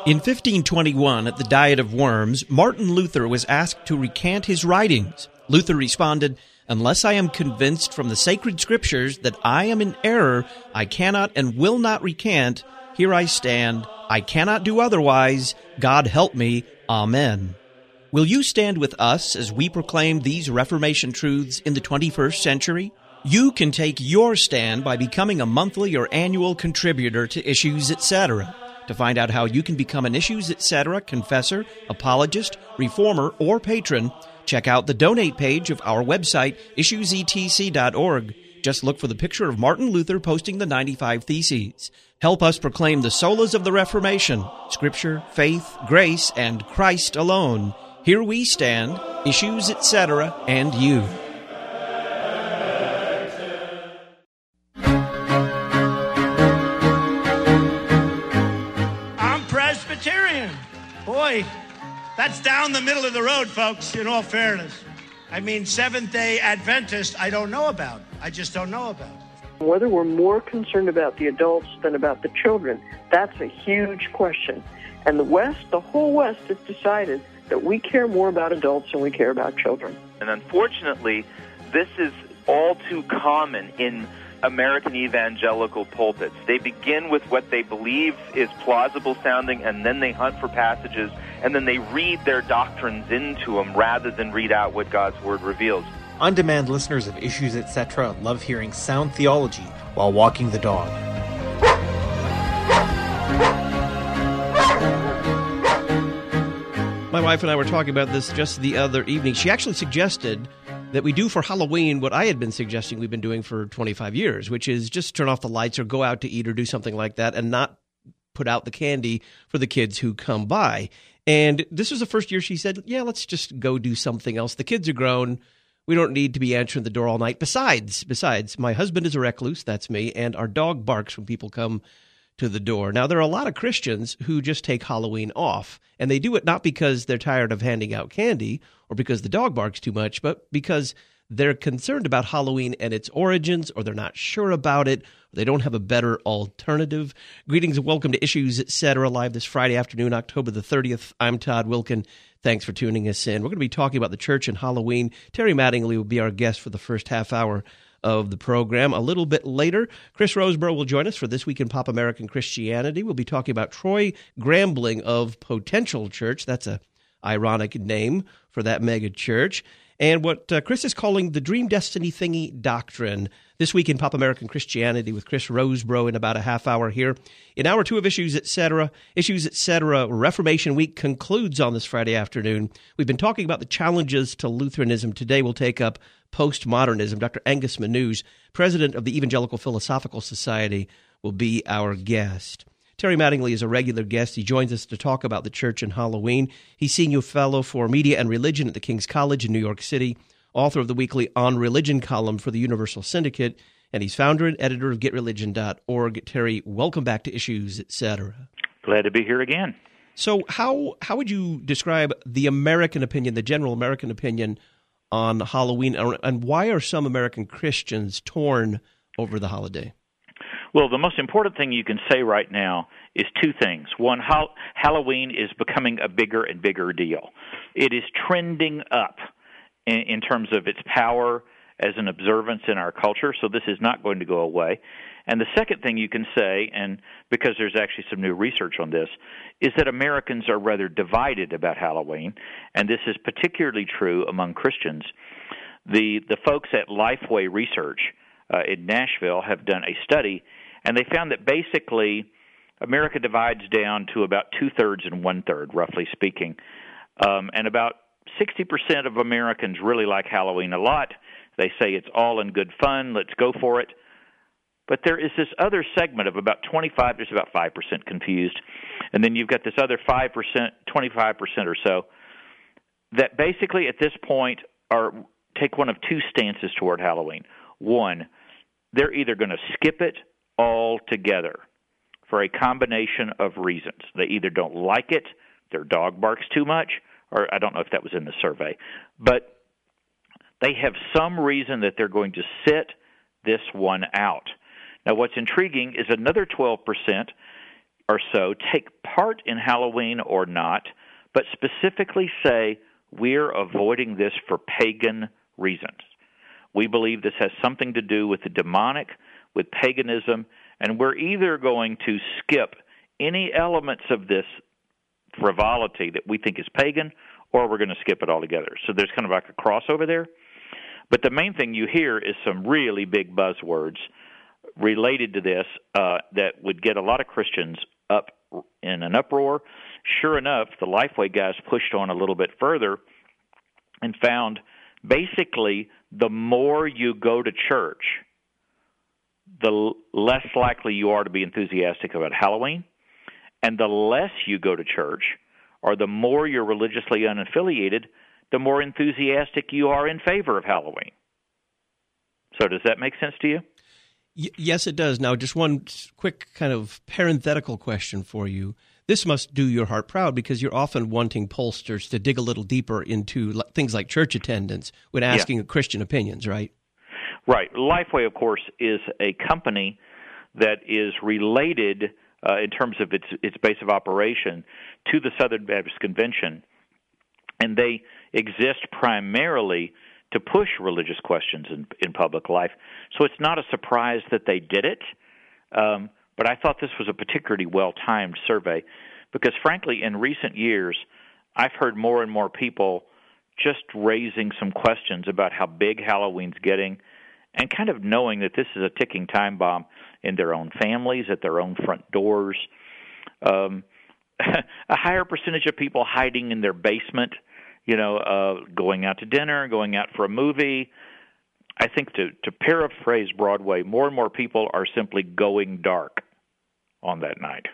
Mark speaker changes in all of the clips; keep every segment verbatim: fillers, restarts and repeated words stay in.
Speaker 1: In fifteen twenty-one, at the Diet of Worms, Martin Luther was asked to recant his writings. Luther responded, "Unless I am convinced from the sacred scriptures that I am in error, I cannot and will not recant. Here I stand. I cannot do otherwise. God help me. Amen." Will you stand with us as we proclaim these Reformation truths in the twenty-first century? You can take your stand by becoming a monthly or annual contributor to Issues, et cetera. To find out how you can become an Issues, et cetera confessor, apologist, reformer, or patron, check out the donate page of our website, issues e t c dot org. Just look for the picture of Martin Luther posting the ninety-five Theses. Help us proclaim the solas of the Reformation, Scripture, faith, grace, and Christ alone. Here we stand, Issues, et cetera, and you.
Speaker 2: I'm Presbyterian. Boy, that's down the middle of the road, folks, in all fairness. I mean, Seventh-day Adventist, I don't know about. I just don't know about.
Speaker 3: Whether we're more concerned about the adults than about the children, that's a huge question. And the West, the whole West has decided that we care more about adults than we care about children.
Speaker 4: And unfortunately, this is all too common in American evangelical pulpits. They begin with what they believe is plausible sounding, and then they hunt for passages, and then they read their doctrines into them rather than read out what God's Word reveals.
Speaker 5: On-demand listeners of Issues, et cetera love hearing sound theology while walking the dog.
Speaker 1: My wife and I were talking about this just the other evening. She actually suggested that we do for Halloween what I had been suggesting we've been doing for twenty-five years, which is just turn off the lights or go out to eat or do something like that and not put out the candy for the kids who come by. And this was the first year she said, yeah, let's just go do something else. The kids are grown. We don't need to be answering the door all night. Besides, besides, my husband is a recluse, that's me, and our dog barks when people come to the door. Now, there are a lot of Christians who just take Halloween off, and they do it not because they're tired of handing out candy or because the dog barks too much, but because they're concerned about Halloween and its origins, or they're not sure about it, or they don't have a better alternative. Greetings and welcome to Issues, et cetera, live this Friday afternoon, October the thirtieth. I'm Todd Wilkin. Thanks for tuning us in. We're going to be talking about the church and Halloween. Terry Mattingly will be our guest for the first half hour of the program. A little bit later, Chris Roseborough will join us for This Week in Pop American Christianity. We'll be talking about Troy Grambling of Potential Church. That's a ironic name for that mega church. And what uh, Chris is calling the Dream Destiny Thingy Doctrine. This Week in Pop American Christianity with Chris Roseborough in about a half hour here. In hour two of Issues, et cetera, Issues, et cetera, Reformation Week concludes on this Friday afternoon. We've been talking about the challenges to Lutheranism. Today we'll take up postmodernism. Doctor Angus Manouche, president of the Evangelical Philosophical Society, will be our guest. Terry Mattingly is a regular guest. He joins us to talk about the church and Halloween. He's senior fellow for media and religion at the King's College in New York City, author of the weekly On Religion column for the Universal Syndicate, and he's founder and editor of get religion dot org. Terry, welcome back to Issues, et cetera.
Speaker 6: Glad to be here again.
Speaker 1: So how how would you describe the American opinion, the general American opinion on Halloween, and why are some American Christians torn over the holiday?
Speaker 6: Well, the most important thing you can say right now is two things. One, ha- Halloween is becoming a bigger and bigger deal. It is trending up in, in terms of its power as an observance in our culture, so this is not going to go away. And the second thing you can say, and because there's actually some new research on this, is that Americans are rather divided about Halloween, and this is particularly true among Christians. The the folks at Lifeway Research uh, in Nashville have done a study, and they found that basically America divides down to about two-thirds and one-third, roughly speaking. Um, and about sixty percent of Americans really like Halloween a lot. They say it's all in good fun, let's go for it. But there is this other segment of about twenty-five, there's about five percent confused. And then you've got this other five percent, twenty-five percent or so, that basically at this point are take one of two stances toward Halloween. One, they're either going to skip it altogether for a combination of reasons. They either don't like it, their dog barks too much, or I don't know if that was in the survey, but they have some reason that they're going to sit this one out. Now, what's intriguing is another twelve percent or so take part in Halloween or not, but specifically say we're avoiding this for pagan reasons. We believe this has something to do with the demonic, with paganism, and we're either going to skip any elements of this frivolity that we think is pagan, or we're going to skip it altogether. So there's kind of like a crossover there. But the main thing you hear is some really big buzzwords related to this uh, that would get a lot of Christians up in an uproar. Sure enough, the Lifeway guys pushed on a little bit further and found basically the more you go to church, the less likely you are to be enthusiastic about Halloween, and the less you go to church, or the more you're religiously unaffiliated, the more enthusiastic you are in favor of Halloween. So does that make sense to you?
Speaker 1: Y- yes, it does. Now, just one quick kind of parenthetical question for you. This must do your heart proud because you're often wanting pollsters to dig a little deeper into l- things like church attendance when asking yeah. Christian opinions, right?
Speaker 6: Right. Lifeway, of course, is a company that is related uh, in terms of its its base of operation to the Southern Baptist Convention, and they exist primarily to push religious questions in, in public life. So it's not a surprise that they did it, um, but I thought this was a particularly well-timed survey because, frankly, in recent years, I've heard more and more people just raising some questions about how big Halloween's getting and kind of knowing that this is a ticking time bomb in their own families, at their own front doors. Um, a higher percentage of people hiding in their basement, you know, uh, going out to dinner, going out for a movie. I think to, to paraphrase Broadway, more and more people are simply going dark on that night.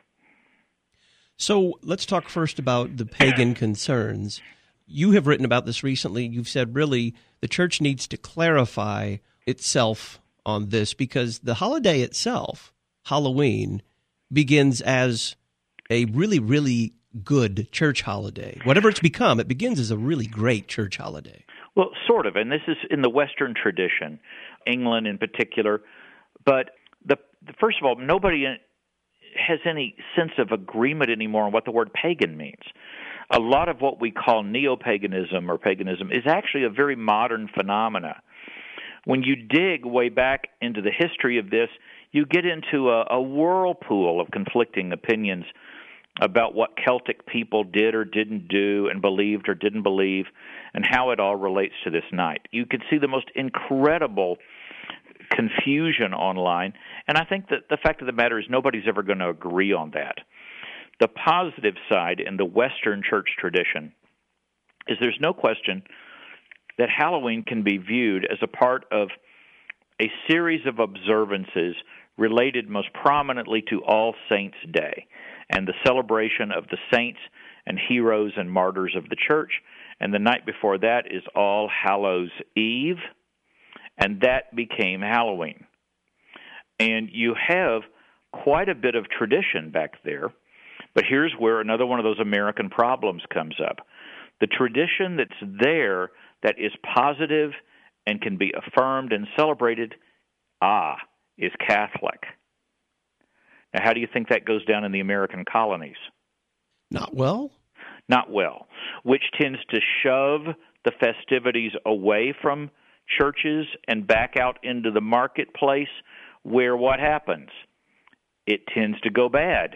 Speaker 1: So let's talk first about the pagan concerns. You have written about this recently. You've said really the church needs to clarify itself on this because the holiday itself, Halloween, begins as a really, really good church holiday. Whatever it's become, it begins as a really great church holiday.
Speaker 6: Well, sort of, and this is in the Western tradition, England in particular. But the, the first of all, nobody has any sense of agreement anymore on what the word pagan means. A lot of what we call neo-paganism or paganism is actually a very modern phenomena. When you dig way back into the history of this, you get into a, a whirlpool of conflicting opinions about what Celtic people did or didn't do and believed or didn't believe and how it all relates to this night. You can see the most incredible confusion online, and I think that the fact of the matter is nobody's ever going to agree on that. The positive side in the Western church tradition is there's no question that Halloween can be viewed as a part of a series of observances related most prominently to All Saints' Day and the celebration of the saints and heroes and martyrs of the church. And the night before that is All Hallows' Eve, and that became Halloween. And you have quite a bit of tradition back there, but here's where another one of those American problems comes up. The tradition that's there that is positive and can be affirmed and celebrated, ah, is Catholic. Now, how do you think that goes down in the American colonies?
Speaker 1: Not well.
Speaker 6: Not well, which tends to shove the festivities away from churches and back out into the marketplace, where what happens? It tends to go bad.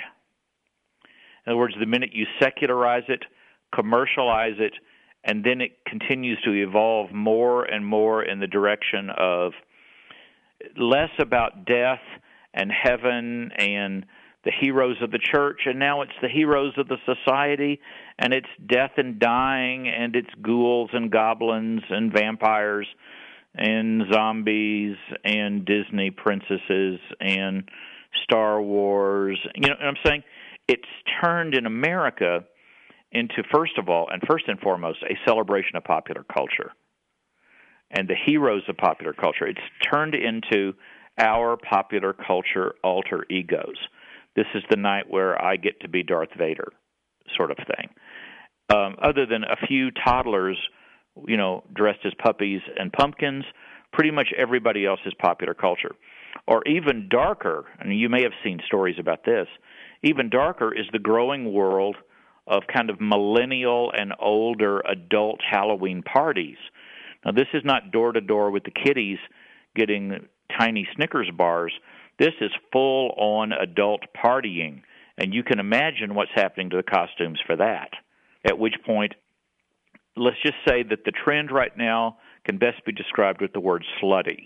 Speaker 6: In other words, the minute you secularize it, commercialize it, and then it continues to evolve more and more in the direction of less about death and heaven and the heroes of the church, and now it's the heroes of the society, and it's death and dying, and it's ghouls and goblins and vampires and zombies and Disney princesses and Star Wars. You know what I'm saying? It's turned in America into, first of all, and first and foremost, a celebration of popular culture and the heroes of popular culture. It's turned into our popular culture alter egos. This is the night where I get to be Darth Vader, sort of thing. Um, other than a few toddlers, you know, dressed as puppies and pumpkins, pretty much everybody else is popular culture. Or even darker, and you may have seen stories about this, even darker is the growing world of kind of millennial and older adult Halloween parties. Now, this is not door-to-door with the kiddies getting tiny Snickers bars. This is full-on adult partying, and you can imagine what's happening to the costumes for that. At which point, let's just say that the trend right now can best be described with the word slutty.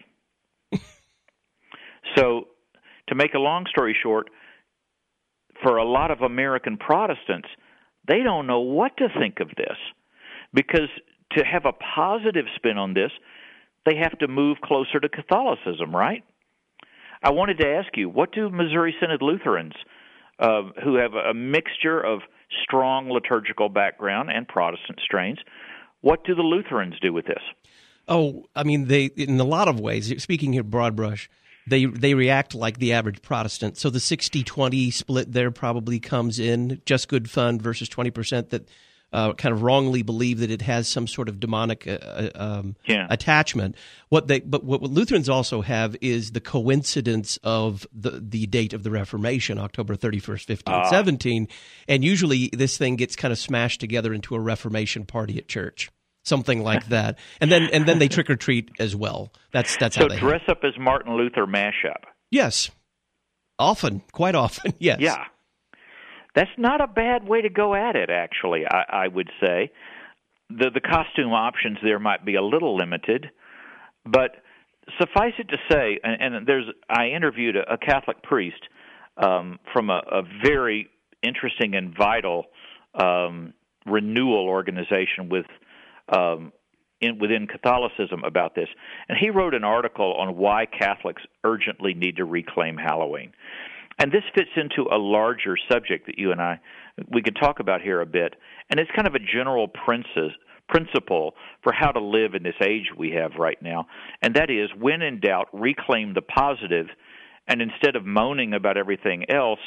Speaker 6: So, to make a long story short, for a lot of American Protestants, they don't know what to think of this, because to have a positive spin on this, they have to move closer to Catholicism, right? I wanted to ask you, what do Missouri Synod Lutherans, uh, who have a mixture of strong liturgical background and Protestant strains, what do the Lutherans do with this?
Speaker 1: Oh, I mean, they in a lot of ways, speaking here broad brush, they they react like the average Protestant. So the sixty twenty split there probably comes in, just good fun versus twenty percent that uh, kind of wrongly believe that it has some sort of demonic uh, um,
Speaker 6: yeah.
Speaker 1: attachment. What they, but what Lutherans also have is the coincidence of the, the date of the Reformation, October thirty-first, fifteen
Speaker 6: uh.
Speaker 1: seventeen, and usually this thing gets kind of smashed together into a Reformation party at church. Something like that, and then and then they trick or treat as well. That's that's
Speaker 6: so
Speaker 1: how they
Speaker 6: dress
Speaker 1: have.
Speaker 6: up as Martin Luther mashup.
Speaker 1: Yes, often, quite often. Yes.
Speaker 6: Yeah, that's not a bad way to go at it. Actually, I, I would say the the costume options there might be a little limited, but suffice it to say, and, and there's I interviewed a, a Catholic priest um, from a, a very interesting and vital um, renewal organization with. Um, in, within Catholicism about this. And he wrote an article on why Catholics urgently need to reclaim Halloween. And this fits into a larger subject that you and I, we could talk about here a bit. And it's kind of a general princess, principle for how to live in this age we have right now. And that is, when in doubt, reclaim the positive, and instead of moaning about everything else,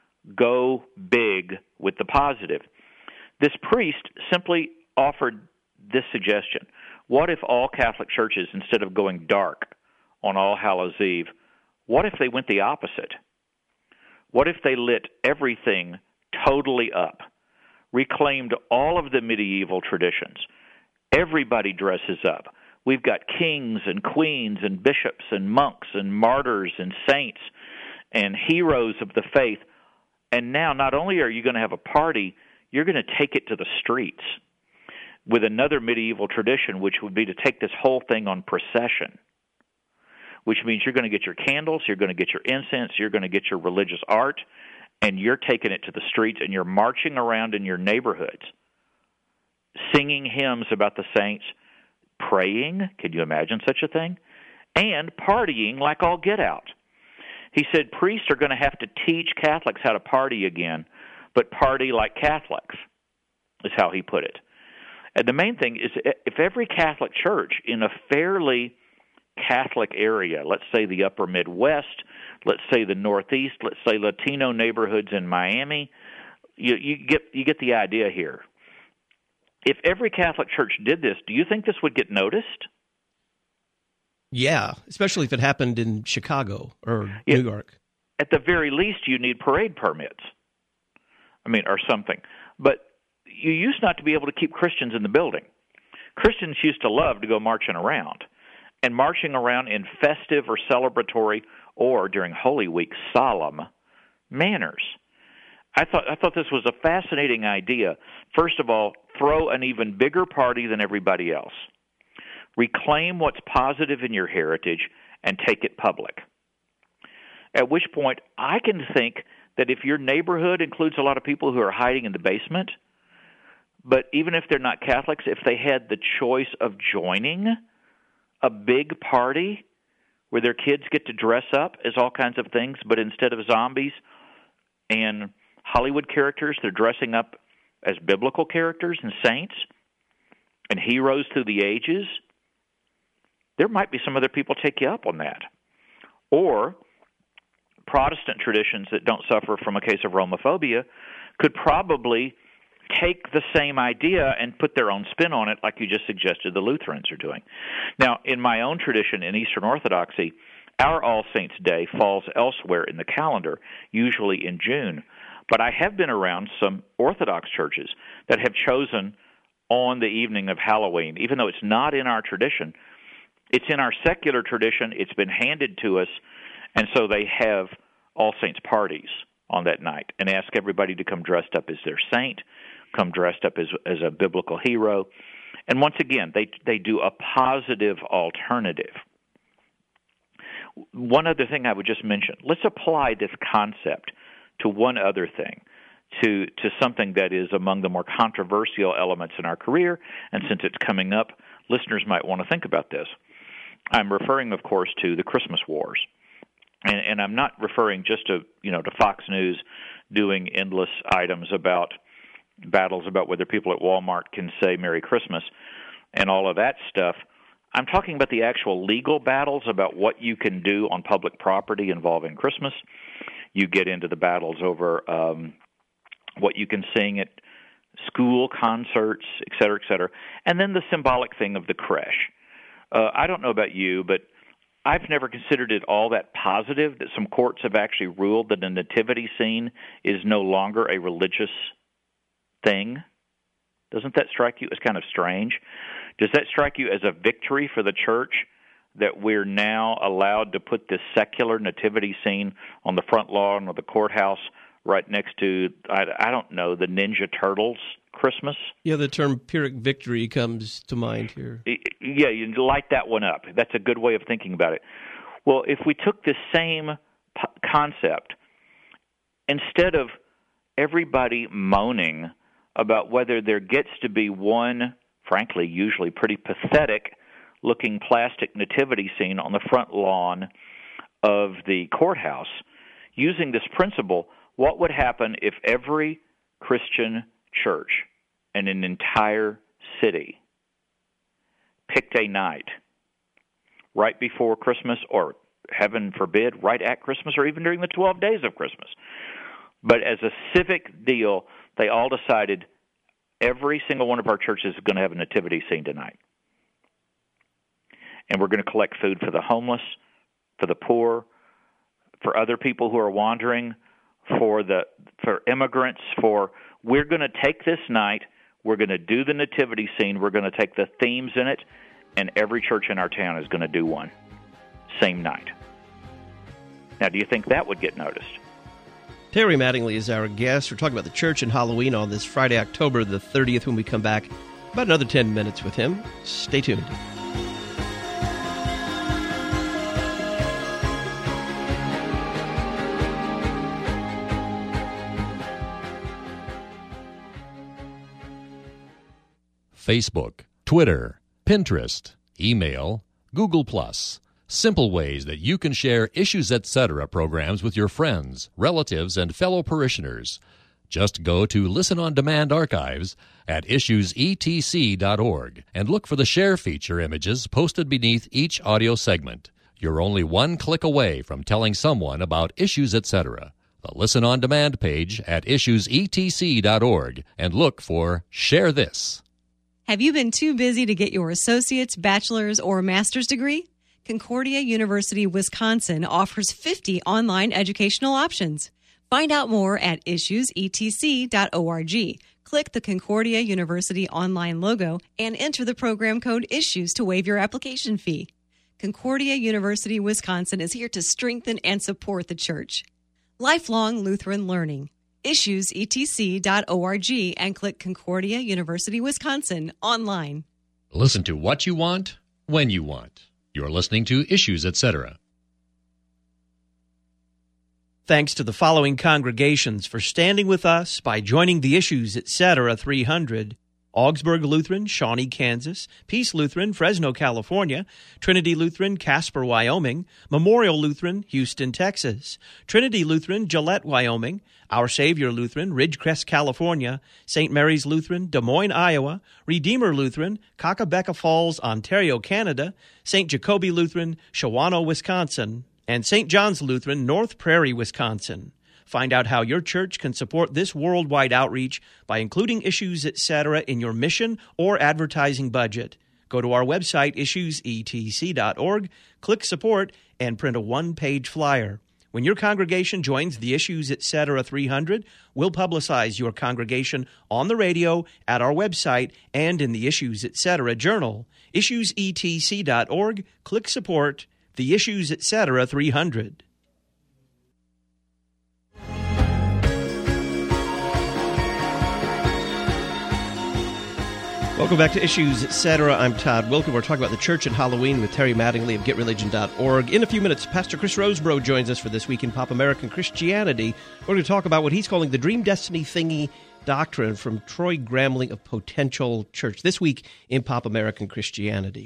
Speaker 6: go big with the positive. This priest simply offered this suggestion. What if all Catholic churches, instead of going dark on All Hallows Eve, what if they went the opposite? What if they lit everything totally up, reclaimed all of the medieval traditions? Everybody dresses up. We've got kings and queens and bishops and monks and martyrs and saints and heroes of the faith. And now not only are you going to have a party, you're going to take it to the streets with another medieval tradition, which would be to take this whole thing on procession, which means you're going to get your candles, you're going to get your incense, you're going to get your religious art, and you're taking it to the streets, and you're marching around in your neighborhoods, singing hymns about the saints, praying, can you imagine such a thing? And partying like all get out. He said priests are going to have to teach Catholics how to party again, but party like Catholics, is how he put it. And the main thing is, if every Catholic church in a fairly Catholic area, let's say the upper Midwest, let's say the Northeast, let's say Latino neighborhoods in Miami, you, you get you get the idea here. If every Catholic church did this, do you think this would get noticed?
Speaker 1: Yeah, especially if it happened in Chicago or
Speaker 6: yeah,
Speaker 1: New York.
Speaker 6: At the very least, you need parade permits. I mean, or something. But you used not to be able to keep Christians in the building. Christians used to love to go marching around, and marching around in festive or celebratory or, during Holy Week, solemn manners. I thought I thought this was a fascinating idea. First of all, throw an even bigger party than everybody else. Reclaim what's positive in your heritage and take it public. At which point, I can think that if your neighborhood includes a lot of people who are hiding in the basement, but even if they're not Catholics, if they had the choice of joining a big party where their kids get to dress up as all kinds of things, but instead of zombies and Hollywood characters, they're dressing up as biblical characters and saints and heroes through the ages, there might be some other people take you up on that. Or Protestant traditions that don't suffer from a case of Romophobia could probably take the same idea and put their own spin on it, like you just suggested the Lutherans are doing. Now, in my own tradition, in Eastern Orthodoxy, Our All Saints' Day falls elsewhere in the calendar, usually in June. But I have been around some Orthodox churches that have chosen on the evening of Halloween, even though it's not in our tradition. It's in our secular tradition. It's been handed to us, and so they have All Saints parties on that night and ask everybody to come dressed up as their saint, come dressed up as as a biblical hero. And once again, they they do a positive alternative. One other thing I would just mention, let's apply this concept to one other thing, to to something that is among the more controversial elements in our career, and since it's coming up, listeners might want to think about this. I'm referring, of course, to the Christmas wars. And, and I'm not referring just to, you know, to Fox News doing endless items about battles about whether people at Walmart can say Merry Christmas and all of that stuff. I'm talking about the actual legal battles about what you can do on public property involving Christmas. You get into the battles over um, what you can sing at school concerts, et cetera, et cetera. And then the symbolic thing of the creche. Uh, I don't know about you, but I've never considered it all that positive that some courts have actually ruled that a nativity scene is no longer a religious thing. Doesn't that strike you as kind of strange? Does that strike you as a victory for the church that we're now allowed to put this secular nativity scene on the front lawn of the courthouse right next to, I, I don't know, the Ninja Turtles Christmas?
Speaker 1: Yeah, the term Pyrrhic victory comes to mind here.
Speaker 6: Yeah, you light that one up. That's a good way of thinking about it. Well, if we took this same p- concept, instead of everybody moaning about whether there gets to be one, frankly, usually pretty pathetic-looking plastic nativity scene on the front lawn of the courthouse, using this principle, what would happen if every Christian church in an entire city picked a night right before Christmas, or heaven forbid, right at Christmas, or even during the twelve days of Christmas? But as a civic deal, they all decided every single one of our churches is going to have a nativity scene tonight. And we're going to collect food for the homeless, for the poor, for other people who are wandering, for the for immigrants, for we're going to take this night, we're going to do the nativity scene, we're going to take the themes in it, and every church in our town is going to do one, same night. Now, do you think that would get noticed?
Speaker 1: Terry Mattingly is our guest. We're talking about the church and Halloween on this Friday, October the thirtieth, when we come back. About another ten minutes with him. Stay tuned.
Speaker 7: Facebook, Twitter, Pinterest, email, Google Plus. Simple ways that you can share Issues Etc. programs with your friends, relatives, and fellow parishioners. Just go to Listen on Demand archives at issues e t c dot org and look for the share feature images posted beneath each audio segment. You're only one click away from telling someone about Issues Etc. The Listen on Demand page at issues e t c dot org and look for Share This.
Speaker 8: Have you been too busy to get your associate's, bachelor's, or master's degree? Concordia University, Wisconsin offers fifty online educational options. Find out more at issues e t c dot org. Click the Concordia University online logo and enter the program code ISSUES to waive your application fee. Concordia University, Wisconsin is here to strengthen and support the church. Lifelong Lutheran Learning. issues e t c dot org and click Concordia University, Wisconsin online.
Speaker 7: Listen to what you want, when you want. You're listening to Issues Etc.
Speaker 1: Thanks to the following congregations for standing with us by joining the Issues Etc. three hundred. Augsburg Lutheran, Shawnee, Kansas, Peace Lutheran, Fresno, California, Trinity Lutheran, Casper, Wyoming, Memorial Lutheran, Houston, Texas, Trinity Lutheran, Gillette, Wyoming, Our Savior Lutheran, Ridgecrest, California, Saint Mary's Lutheran, Des Moines, Iowa, Redeemer Lutheran, Kakabeka Falls, Ontario, Canada, Saint Jacobi Lutheran, Shawano, Wisconsin, and Saint John's Lutheran, North Prairie, Wisconsin. Find out how your church can support this worldwide outreach by including Issues Etc. in your mission or advertising budget. Go to our website, issues e t c dot org, click Support, and print a one-page flyer. When your congregation joins the Issues Etc. three hundred, we'll publicize your congregation on the radio, at our website, and in the Issues Etc. journal. issues e t c dot org. Click support. The Issues Etc. three hundred. Welcome back to Issues Etc. I'm Todd Wilken. We're talking about the church and Halloween with Terry Mattingly of get religion dot org. In a few minutes, Pastor Chris Rosebrough joins us for This Week in Pop American Christianity. We're going to talk about what he's calling the Dream Destiny Thingy doctrine from Troy Gramling of Potential Church. This Week in Pop American Christianity.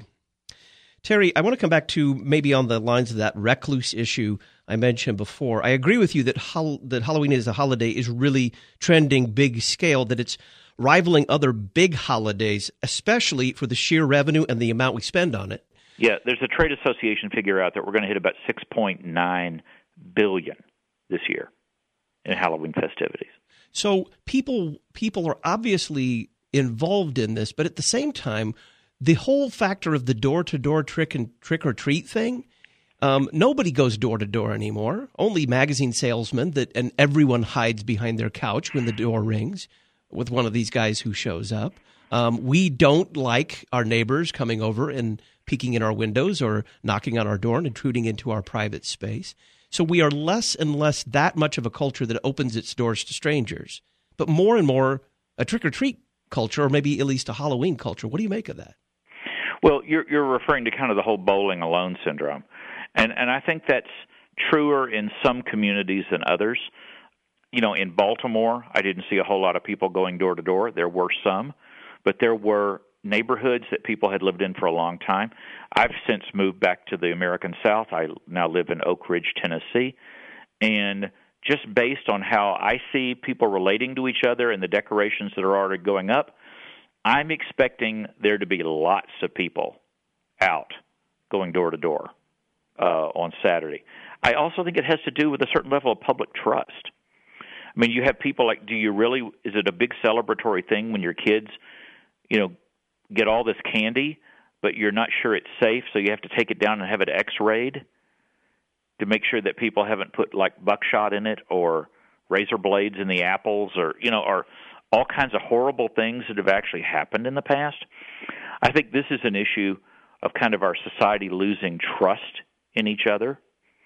Speaker 1: Terry, I want to come back to maybe on the lines of that recluse issue I mentioned before. I agree with you that hol- that Halloween as a holiday is really trending big scale, that it's rivaling other big holidays, especially for the sheer revenue and the amount we spend on it.
Speaker 6: Yeah, there's a trade association figure out that we're going to hit about six point nine billion dollars this year in Halloween festivities.
Speaker 1: So people people are obviously involved in this, but at the same time, the whole factor of the door-to-door trick and trick-or-treat thing, um, nobody goes door-to-door anymore. Only magazine salesmen, that, and everyone hides behind their couch when the door rings with one of these guys who shows up. Um, we don't like our neighbors coming over and peeking in our windows or knocking on our door and intruding into our private space. So we are less and less that much of a culture that opens its doors to strangers, but more and more a trick-or-treat culture, or maybe at least a Halloween culture. What do you make of that?
Speaker 6: Well, you're, you're referring to kind of the whole bowling alone syndrome. And, and I think that's truer in some communities than others. You know, in Baltimore, I didn't see a whole lot of people going door to door. There were some, but there were neighborhoods that people had lived in for a long time. I've since moved back to the American South. I now live in Oak Ridge, Tennessee. And just based on how I see people relating to each other and the decorations that are already going up, I'm expecting there to be lots of people out going door to door uh, on Saturday. I also think it has to do with a certain level of public trust. I mean, you have people like, do you really, is it a big celebratory thing when your kids, you know, get all this candy, but you're not sure it's safe, so you have to take it down and have it x-rayed to make sure that people haven't put, like, buckshot in it or razor blades in the apples or, you know, or all kinds of horrible things that have actually happened in the past? I think this is an issue of kind of our society losing trust in each other,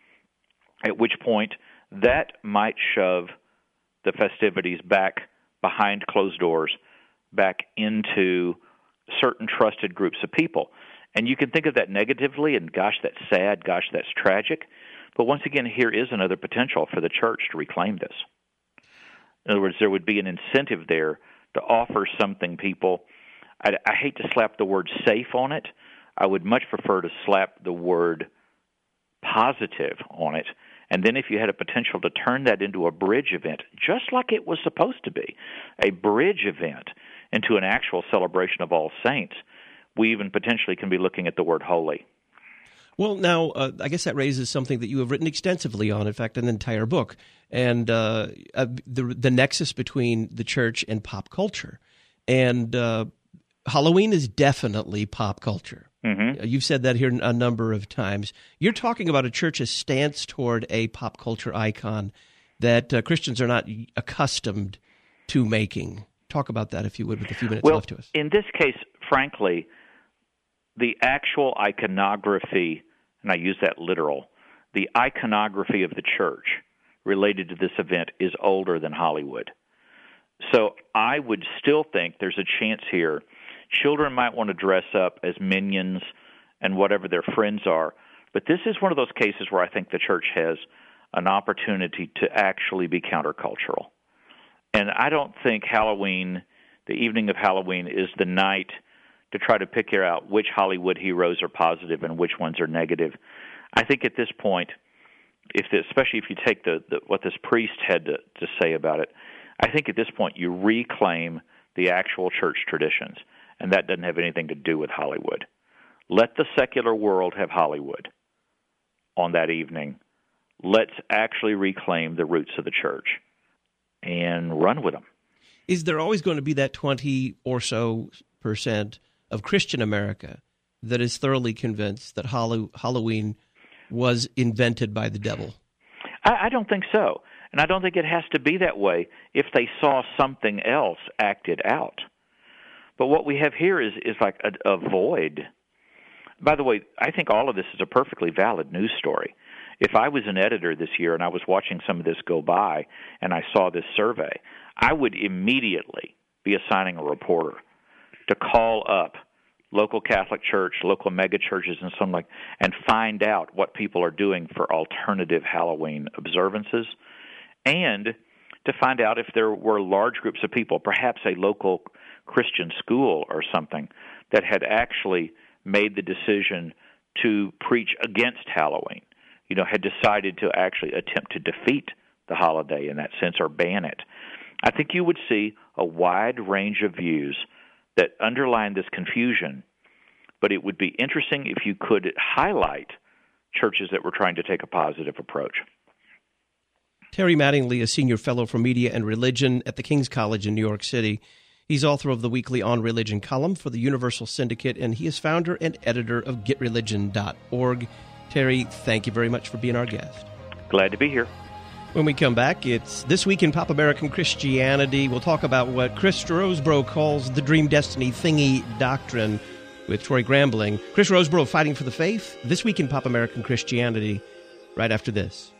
Speaker 6: at which point that might shove the festivities back behind closed doors, back into certain trusted groups of people. And you can think of that negatively, and gosh, that's sad, gosh, that's tragic. But once again, here is another potential for the church to reclaim this. In other words, there would be an incentive there to offer something people. I, I hate to slap the word safe on it. I would much prefer to slap the word positive on it. And then if you had a potential to turn that into a bridge event, just like it was supposed to be, a bridge event into an actual celebration of All Saints, we even potentially can be looking at the word holy.
Speaker 1: Well, now, uh, I guess that raises something that you have written extensively on, in fact, an entire book, and uh, uh, the, the nexus between the church and pop culture. And uh, Halloween is definitely pop culture. Mm-hmm. You've said that here a number of times. You're talking about a church's stance toward a pop culture icon that uh, Christians are not accustomed to making. Talk about that, if you would, with a few minutes
Speaker 6: well,
Speaker 1: left to us.
Speaker 6: In this case, frankly, the actual iconography, and I use that literal, the iconography of the church related to this event is older than Hollywood. So I would still think there's a chance here. Children might want to dress up as minions and whatever their friends are, but this is one of those cases where I think the church has an opportunity to actually be countercultural. And I don't think Halloween, the evening of Halloween, is the night to try to pick out which Hollywood heroes are positive and which ones are negative. I think at this point, if the, especially if you take the, the what this priest had to, to say about it, I think at this point you reclaim the actual church traditions, and that doesn't have anything to do with Hollywood. Let the secular world have Hollywood on that evening. Let's actually reclaim the roots of the church and run with them.
Speaker 1: Is there always going to be that twenty or so percent of Christian America that is thoroughly convinced that Hall- Halloween was invented by the devil?
Speaker 6: I, I don't think so. And I don't think it has to be that way if they saw something else acted out. But what we have here is, is like a, a void. By the way, I think all of this is a perfectly valid news story. If I was an editor this year and I was watching some of this go by and I saw this survey, I would immediately be assigning a reporter to call up local Catholic church, local mega churches, and something like, and find out what people are doing for alternative Halloween observances, and to find out if there were large groups of people, perhaps a local Christian school or something, that had actually made the decision to preach against Halloween, you know, had decided to actually attempt to defeat the holiday in that sense or ban it. I think you would see a wide range of views that underline this confusion, but it would be interesting if you could highlight churches that were trying to take a positive approach.
Speaker 1: Terry Mattingly, a senior fellow for media and religion at the King's College in New York City. He's author of the weekly On Religion column for the Universal Syndicate, and he is founder and editor of get religion dot org. Terry, thank you very much for being our guest.
Speaker 6: Glad to be here.
Speaker 1: When we come back, it's This Week in Pop American Christianity. We'll talk about what Chris Rosebrough calls the Dream Destiny Thingy Doctrine with Troy Grambling. Chris Rosebrough, Fighting for the Faith. This Week in Pop American Christianity, right after this.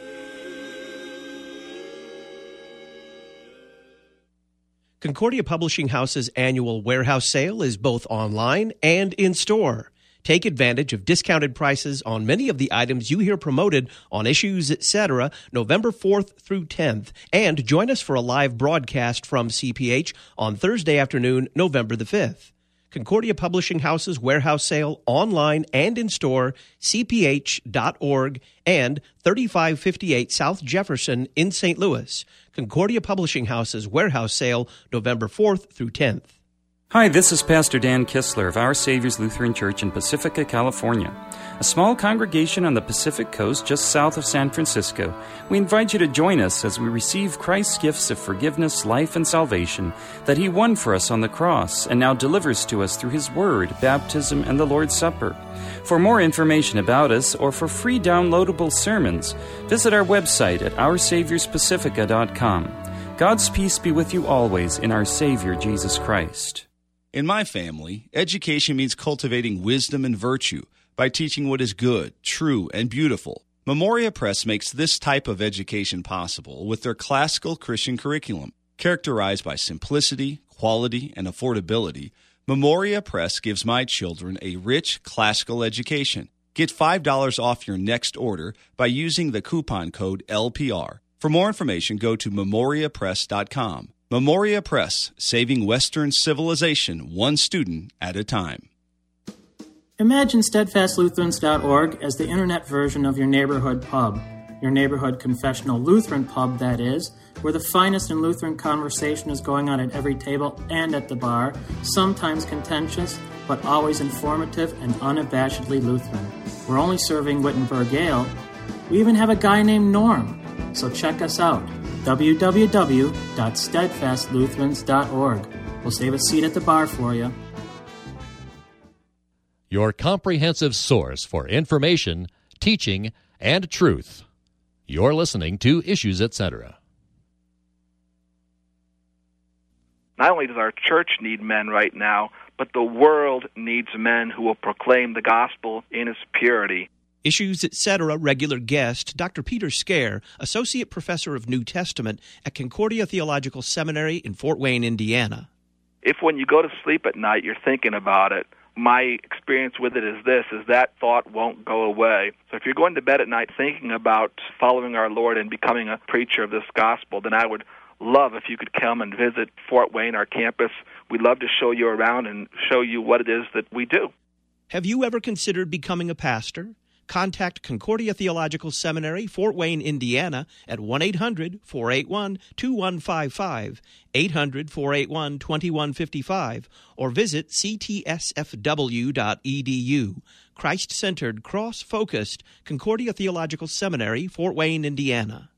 Speaker 1: Concordia Publishing House's annual warehouse sale is both online and in-store. Take advantage of discounted prices on many of the items you hear promoted on Issues, et cetera, November fourth through tenth, and join us for a live broadcast from C P H on Thursday afternoon, November the fifth. Concordia Publishing House's warehouse sale online and in-store, C P H dot org, and thirty-five fifty-eight South Jefferson in Saint Louis. Concordia Publishing House's warehouse sale, November fourth through tenth.
Speaker 9: Hi, this is Pastor Dan Kistler of Our Savior's Lutheran Church in Pacifica, California, a small congregation on the Pacific Coast just south of San Francisco. We invite you to join us as we receive Christ's gifts of forgiveness, life, and salvation that He won for us on the cross and now delivers to us through His Word, baptism, and the Lord's Supper. For more information about us or for free downloadable sermons, visit our website at our saviors pacifica dot com. God's peace be with you always in our Savior, Jesus Christ.
Speaker 10: In my family, education means cultivating wisdom and virtue by teaching what is good, true, and beautiful. Memoria Press makes this type of education possible with their classical Christian curriculum. Characterized by simplicity, quality, and affordability, Memoria Press gives my children a rich classical education. Get five dollars off your next order by using the coupon code L P R. For more information, go to memoria press dot com. Memoria Press, saving Western civilization one student at a time.
Speaker 11: Imagine steadfast lutherans dot org as the internet version of your neighborhood pub. Your neighborhood confessional Lutheran pub, that is, where the finest in Lutheran conversation is going on at every table and at the bar, sometimes contentious, but always informative and unabashedly Lutheran. We're only serving Wittenberg Ale. We even have a guy named Norm. So check us out. w w w dot steadfast lutherans dot org. We'll save a seat at the bar for you.
Speaker 7: Your comprehensive source for information, teaching, and truth. You're listening to Issues, et cetera.
Speaker 12: Not only does our church need men right now, but the world needs men who will proclaim the gospel in its purity.
Speaker 1: Issues, et cetera. Regular guest, Doctor Peter Scare, Associate Professor of New Testament at Concordia Theological Seminary in Fort Wayne, Indiana.
Speaker 12: If when you go to sleep at night you're thinking about it, my experience with it is this, is that thought won't go away. So if you're going to bed at night thinking about following our Lord and becoming a preacher of this gospel, then I would love if you could come and visit Fort Wayne, our campus. We'd love to show you around and show you what it is that we do.
Speaker 1: Have you ever considered becoming a pastor? Contact Concordia Theological Seminary, Fort Wayne, Indiana, at one eight hundred four eight one two one five five, eight hundred four eight one two one five five, or visit c t s f w dot e d u. Christ-centered, cross-focused Concordia Theological Seminary, Fort Wayne, Indiana.